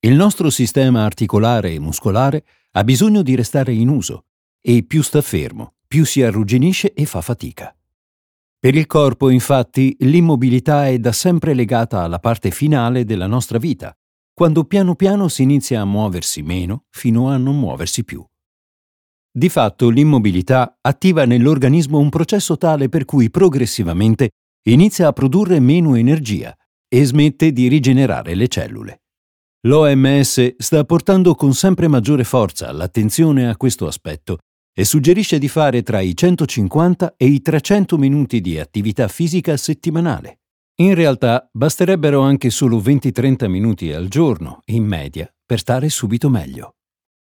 Il nostro sistema articolare e muscolare ha bisogno di restare in uso e più sta fermo, più si arrugginisce e fa fatica. Per il corpo, infatti, l'immobilità è da sempre legata alla parte finale della nostra vita, quando piano piano si inizia a muoversi meno fino a non muoversi più. Di fatto, l'immobilità attiva nell'organismo un processo tale per cui progressivamente inizia a produrre meno energia e smette di rigenerare le cellule. L'OMS sta portando con sempre maggiore forza l'attenzione a questo aspetto e suggerisce di fare tra i 150 e i 300 minuti di attività fisica settimanale. In realtà basterebbero anche solo 20-30 minuti al giorno, in media, per stare subito meglio.